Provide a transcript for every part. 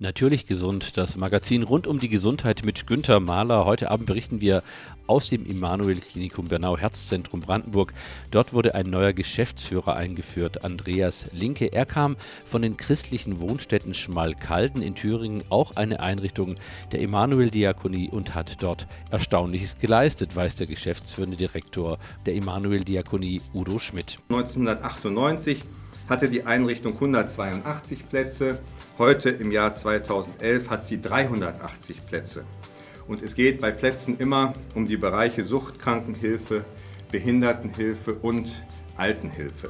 Natürlich gesund, das Magazin rund um die Gesundheit mit Günther Mahler. Heute Abend berichten wir aus dem Immanuel-Klinikum Bernau-Herzzentrum Brandenburg. Dort wurde ein neuer Geschäftsführer eingeführt, Andreas Linke. Er kam von den christlichen Wohnstätten Schmalkalden in Thüringen, auch eine Einrichtung der Immanuel-Diakonie, und hat dort Erstaunliches geleistet, weiß der geschäftsführende Direktor der Immanuel-Diakonie, Udo Schmidt. 1998 hatte die Einrichtung 182 Plätze. Heute im Jahr 2011 hat sie 380 Plätze. Und es geht bei Plätzen immer um die Bereiche Suchtkrankenhilfe, Behindertenhilfe und Altenhilfe.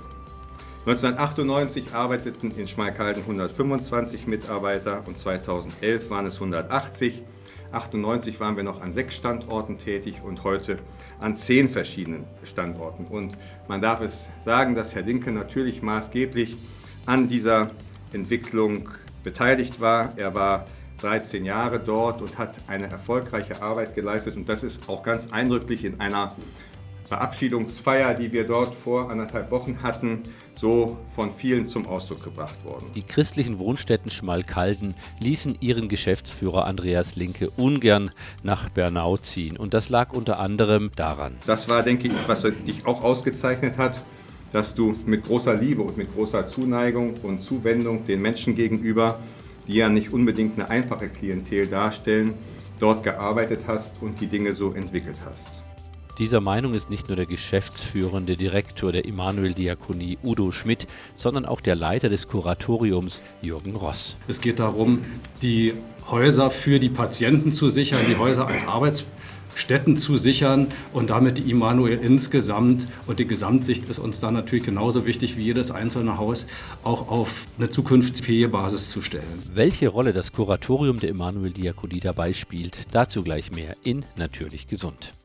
1998 arbeiteten in Schmalkalden 125 Mitarbeiter und 2011 waren es 180. 1998 waren wir noch an 6 Standorten tätig und heute an 10 verschiedenen Standorten. Und man darf es sagen, dass Herr Linke natürlich maßgeblich an dieser Entwicklung beteiligt war. Er war 13 Jahre dort und hat eine erfolgreiche Arbeit geleistet. Und das ist auch ganz eindrücklich in einer Verabschiedungsfeier, die wir dort vor 1,5 Wochen hatten, so von vielen zum Ausdruck gebracht worden. Die christlichen Wohnstätten Schmalkalden ließen ihren Geschäftsführer Andreas Linke ungern nach Bernau ziehen. Und das lag unter anderem daran. Das war, denke ich, was dich auch ausgezeichnet hat, dass du mit großer Liebe und mit großer Zuneigung und Zuwendung den Menschen gegenüber, die ja nicht unbedingt eine einfache Klientel darstellen, dort gearbeitet hast und die Dinge so entwickelt hast. Dieser Meinung ist nicht nur der geschäftsführende Direktor der Immanuel-Diakonie Udo Schmidt, sondern auch der Leiter des Kuratoriums Jürgen Ross. Es geht darum, die Häuser für die Patienten zu sichern, die Häuser als Arbeitsstätten zu sichern und damit die Immanuel insgesamt, und die Gesamtsicht ist uns dann natürlich genauso wichtig wie jedes einzelne Haus, auch auf eine zukunftsfähige Basis zu stellen. Welche Rolle das Kuratorium der Immanuel-Diakonie dabei spielt, dazu gleich mehr in Natürlich Gesund.